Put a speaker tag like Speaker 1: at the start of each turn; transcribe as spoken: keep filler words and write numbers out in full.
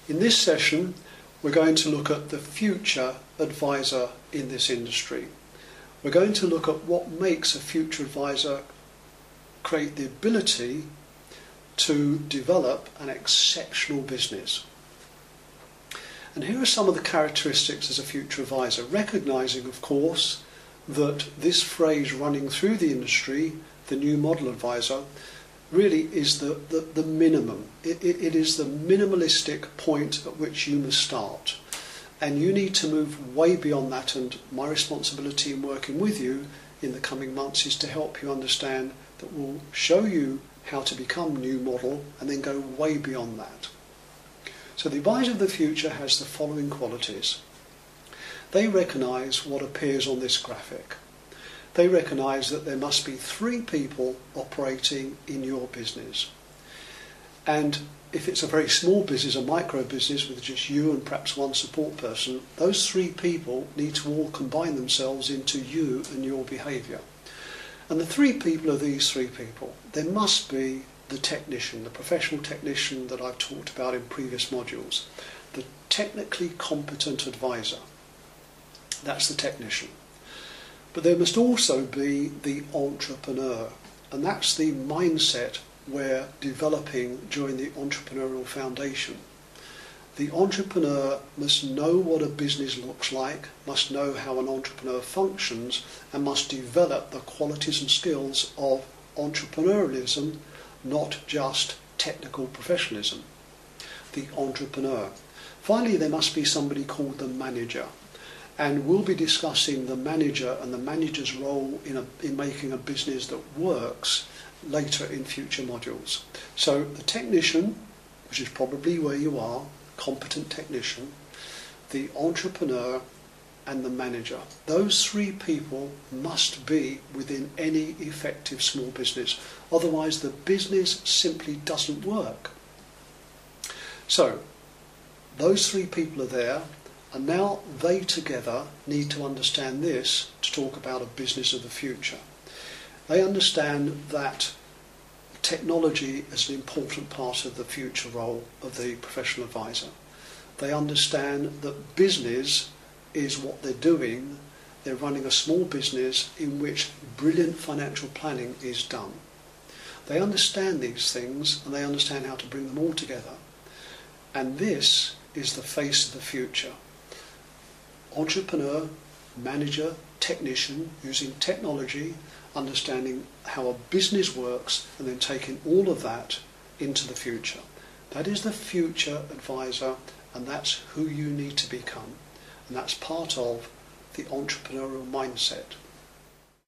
Speaker 1: In this session, we're going to look at the future advisor in this industry. We're going to look at what makes a future advisor create the ability to develop an exceptional business. And here are some of the characteristics as a future advisor, recognizing, of course, that this phrase running through the industry, the new model advisor, really is the, the, the minimum. It, it, it is the minimalistic point at which you must start. And you need to move way beyond that, and my responsibility in working with you in the coming months is to help you understand that we'll show you how to become new model and then go way beyond that. So the advisor of the future has the following qualities. They recognise what appears on this graphic. They recognise that there must be three people operating in your business. And if it's a very small business, a micro business with just you and perhaps one support person, those three people need to all combine themselves into you and your behaviour. And the three people are these three people. There must be the technician, the professional technician that I've talked about in previous modules, the technically competent advisor. That's the technician. But there must also be the entrepreneur, and that's the mindset we're developing during the Entrepreneurial Foundation. The entrepreneur must know what a business looks like, must know how an entrepreneur functions, and must develop the qualities and skills of entrepreneurialism, not just technical professionalism. The entrepreneur. Finally, there must be somebody called the manager. And we'll be discussing the manager and the manager's role in, a, in making a business that works later in future modules. So the technician, which is probably where you are, competent technician, the entrepreneur and the manager. Those three people must be within any effective small business. Otherwise the business simply doesn't work. So those three people are there. And now they together need to understand this to talk about a business of the future. They understand that technology is an important part of the future role of the professional advisor. They understand that business is what they're doing. They're running a small business in which brilliant financial planning is done. They understand these things and they understand how to bring them all together. And this is the face of the future. Entrepreneur, manager, technician, using technology, understanding how a business works, and then taking all of that into the future. That is the future advisor, and that's who you need to become. And that's part of the entrepreneurial mindset.